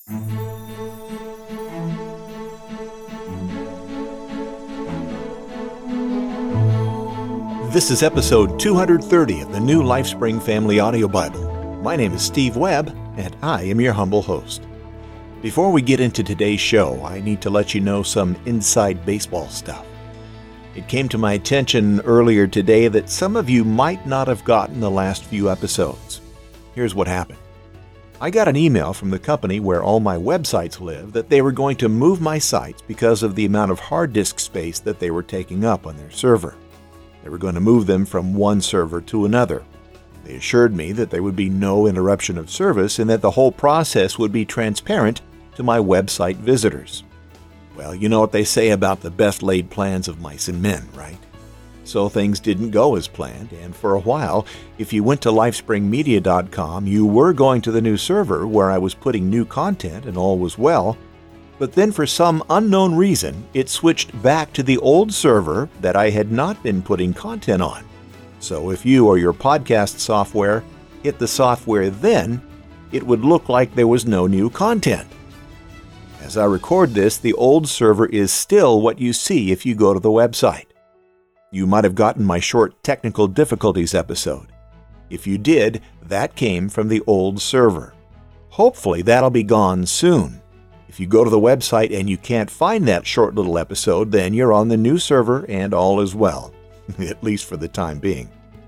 This is episode 230 of the New LifeSpring Family Audio Bible. My name is Steve Webb, and I am your humble host. Before we get into today's show, I need to let you know some inside baseball stuff. It came to my attention earlier today that some of you might not have gotten the last few episodes. Here's what happened. I got an email from the company where all my websites live that they were going to move my sites because of the amount of hard disk space that they were taking up on their server. They were going to move them from one server to another. They assured me that there would be no interruption of service and that the whole process would be transparent to my website visitors. Well, you know what they say about the best laid plans of mice and men, right? So things didn't go as planned, and for a while, if you went to lifespringmedia.com, you were going to the new server where I was putting new content and all was well. But then for some unknown reason, it switched back to the old server that I had not been putting content on. So if you or your podcast software hit the software then, it would look like there was no new content. As I record this, the old server is still what you see if you go to the website. You might have gotten my short technical difficulties episode. If you did, that came from the old server. Hopefully that'll be gone soon. If you go to the website and you can't find that short little episode, then you're on the new server and all is well, at least for the time being.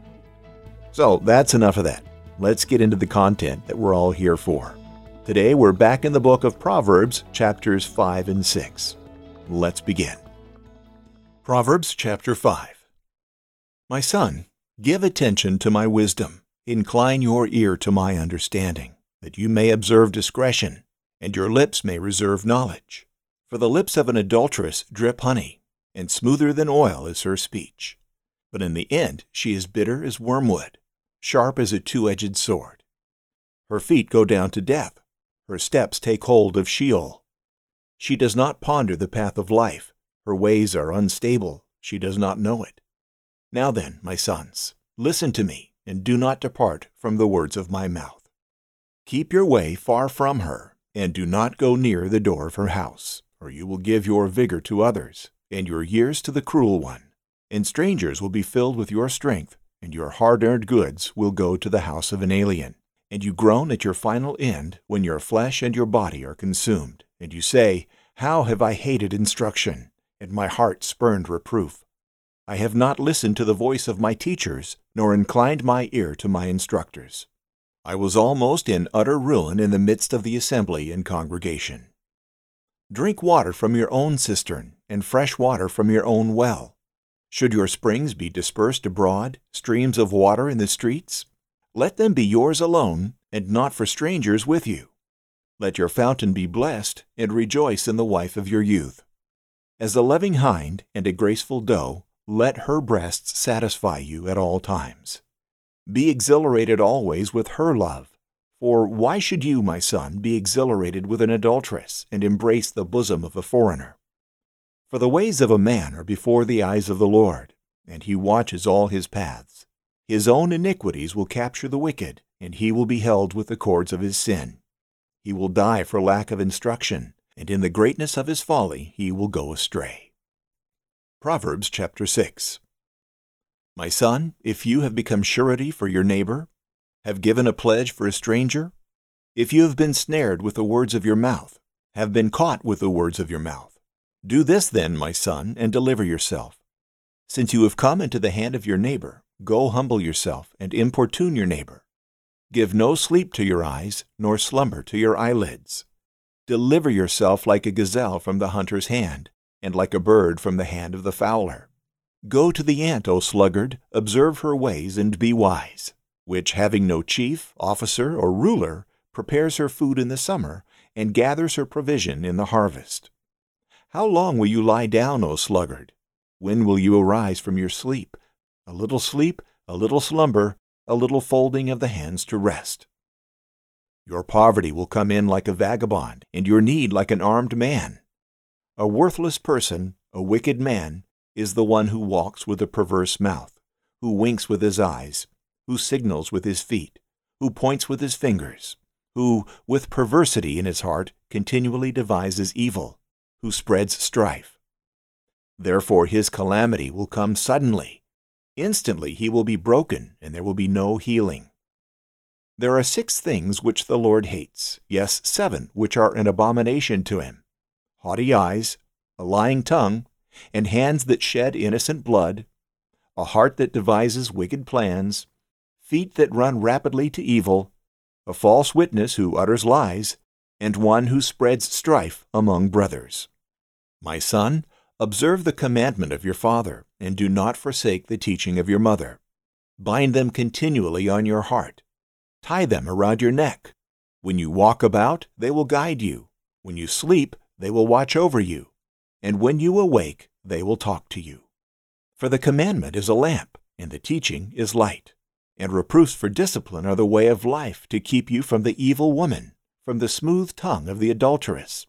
So that's enough of that. Let's get into the content that we're all here for. Today we're back in the book of Proverbs, chapters 5 and 6. Let's begin. Proverbs chapter 5. My son, give attention to my wisdom. Incline your ear to my understanding, that you may observe discretion, and your lips may reserve knowledge. For the lips of an adulteress drip honey, and smoother than oil is her speech. But in the end she is bitter as wormwood, sharp as a two-edged sword. Her feet go down to death, her steps take hold of Sheol. She does not ponder the path of life, her ways are unstable, she does not know it. Now then, my sons, listen to me, and do not depart from the words of my mouth. Keep your way far from her, and do not go near the door of her house, or you will give your vigor to others, and your years to the cruel one. And strangers will be filled with your strength, and your hard-earned goods will go to the house of an alien. And you groan at your final end when your flesh and your body are consumed. And you say, How have I hated instruction, and my heart spurned reproof. I have not listened to the voice of my teachers, nor inclined my ear to my instructors. I was almost in utter ruin in the midst of the assembly and congregation. Drink water from your own cistern, and fresh water from your own well. Should your springs be dispersed abroad, streams of water in the streets? Let them be yours alone, and not for strangers with you. Let your fountain be blessed, and rejoice in the wife of your youth. As a loving hind and a graceful doe, let her breasts satisfy you at all times. Be exhilarated always with her love. For why should you, my son, be exhilarated with an adulteress, and embrace the bosom of a foreigner? For the ways of a man are before the eyes of the Lord, and he watches all his paths. His own iniquities will capture the wicked, and he will be held with the cords of his sin. He will die for lack of instruction, and in the greatness of his folly he will go astray. Proverbs chapter 6. My son, if you have become surety for your neighbor, have given a pledge for a stranger, if you have been snared with the words of your mouth, have been caught with the words of your mouth, do this then, my son, and deliver yourself. Since you have come into the hand of your neighbor, go humble yourself and importune your neighbor. Give no sleep to your eyes, nor slumber to your eyelids. Deliver yourself like a gazelle from the hunter's hand, and like a bird from the hand of the fowler. Go to the ant, O sluggard, observe her ways, and be wise, which, having no chief, officer, or ruler, prepares her food in the summer, and gathers her provision in the harvest. How long will you lie down, O sluggard? When will you arise from your sleep? A little slumber, a little folding of the hands to rest. Your poverty will come in like a vagabond, and your need like an armed man. A worthless person, a wicked man, is the one who walks with a perverse mouth, who winks with his eyes, who signals with his feet, who points with his fingers, who, with perversity in his heart, continually devises evil, who spreads strife. Therefore his calamity will come suddenly. Instantly he will be broken, and there will be no healing. There are 6 things which the Lord hates, yes, 7 which are an abomination to him: haughty eyes, a lying tongue, and hands that shed innocent blood, a heart that devises wicked plans, feet that run rapidly to evil, a false witness who utters lies, and one who spreads strife among brothers. My son, observe the commandment of your father, and do not forsake the teaching of your mother. Bind them continually on your heart. Tie them around your neck. When you walk about, they will guide you. When you sleep, they will watch over you. And when you awake, they will talk to you. For the commandment is a lamp, and the teaching is light. And reproofs for discipline are the way of life, to keep you from the evil woman, from the smooth tongue of the adulteress.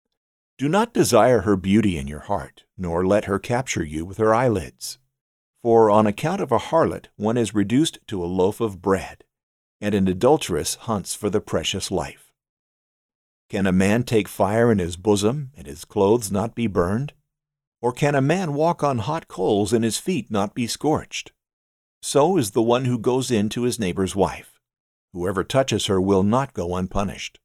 Do not desire her beauty in your heart, nor let her capture you with her eyelids. For on account of a harlot one is reduced to a loaf of bread, and an adulteress hunts for the precious life. Can a man take fire in his bosom, and his clothes not be burned? Or can a man walk on hot coals, and his feet not be scorched? So is the one who goes in to his neighbor's wife. Whoever touches her will not go unpunished.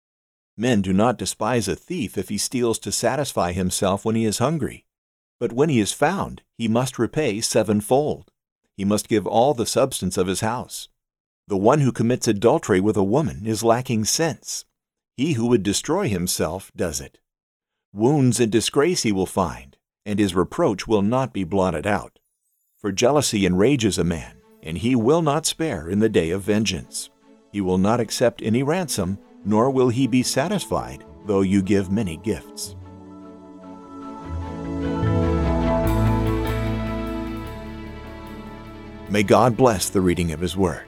Men do not despise a thief if he steals to satisfy himself when he is hungry. But when he is found, he must repay 7-fold. He must give all the substance of his house. The one who commits adultery with a woman is lacking sense. He who would destroy himself does it. Wounds and disgrace he will find, and his reproach will not be blotted out. For jealousy enrages a man, and he will not spare in the day of vengeance. He will not accept any ransom, nor will he be satisfied, though you give many gifts. May God bless the reading of His Word.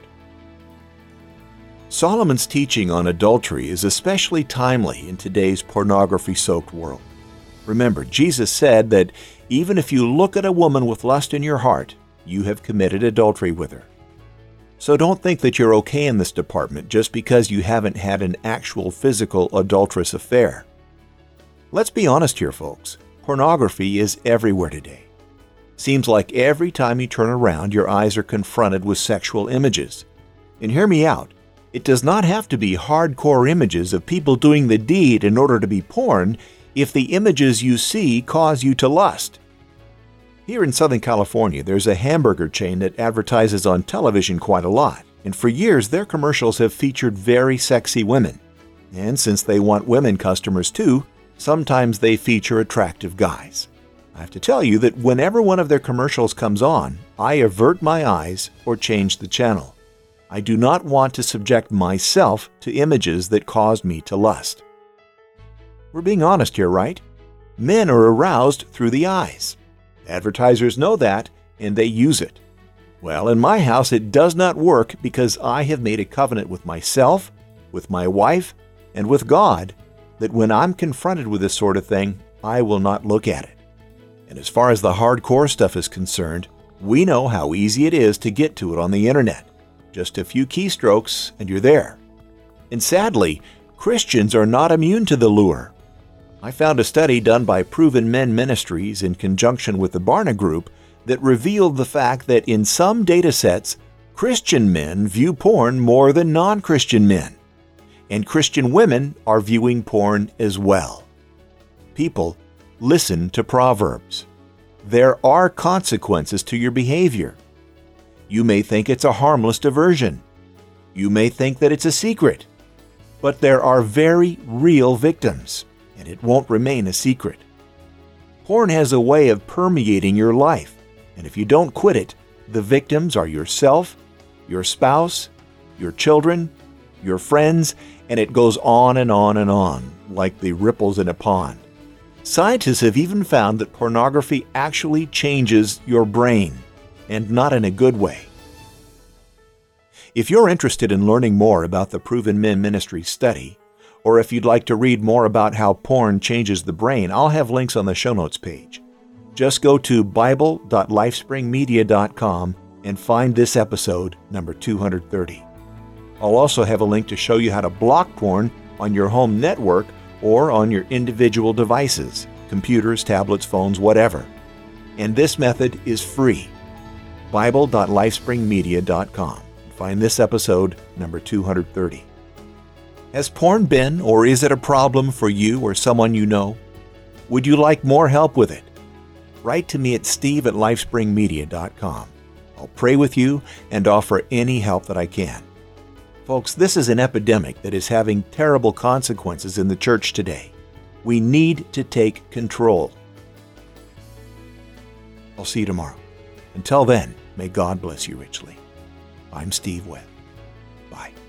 Solomon's teaching on adultery is especially timely in today's pornography-soaked world. Remember, Jesus said that even if you look at a woman with lust in your heart, you have committed adultery with her. So don't think that you're okay in this department just because you haven't had an actual physical adulterous affair. Let's be honest here, folks. Pornography is everywhere today. Seems like every time you turn around, your eyes are confronted with sexual images. And hear me out. It does not have to be hardcore images of people doing the deed in order to be porn if the images you see cause you to lust. Here in Southern California, there's a hamburger chain that advertises on television quite a lot, and for years their commercials have featured very sexy women. And since they want women customers too, sometimes they feature attractive guys. I have to tell you that whenever one of their commercials comes on, I avert my eyes or change the channel. I do not want to subject myself to images that caused me to lust. We're being honest here, right? Men are aroused through the eyes. Advertisers know that, and they use it. Well, in my house it does not work because I have made a covenant with myself, with my wife, and with God that when I'm confronted with this sort of thing, I will not look at it. And as far as the hardcore stuff is concerned, we know how easy it is to get to it on the internet. Just a few keystrokes and you're there. And sadly, Christians are not immune to the lure. I found a study done by Proven Men Ministries in conjunction with the Barna Group that revealed the fact that in some data sets, Christian men view porn more than non-Christian men. And Christian women are viewing porn as well. People, listen to Proverbs. There are consequences to your behavior. You may think it's a harmless diversion. You may think that it's a secret. But there are very real victims, and it won't remain a secret. Porn has a way of permeating your life, and if you don't quit it, the victims are yourself, your spouse, your children, your friends, and it goes on and on and on, like the ripples in a pond. Scientists have even found that pornography actually changes your brain, and not in a good way. If you're interested in learning more about the Proven Men Ministry study, or if you'd like to read more about how porn changes the brain, I'll have links on the show notes page. Just go to bible.lifespringmedia.com and find this episode, number 230. I'll also have a link to show you how to block porn on your home network or on your individual devices, computers, tablets, phones, whatever. And this method is free. Bible.lifespringmedia.com. Find this episode, number 230. Has porn been or is it a problem for you or someone you know? Would you like more help with it? Write to me at steve@lifespringmedia.com. I'll pray with you and offer any help that I can. Folks, this is an epidemic that is having terrible consequences in the church today. We need to take control. I'll see you tomorrow. Until then, may God bless you richly. I'm Steve Webb. Bye.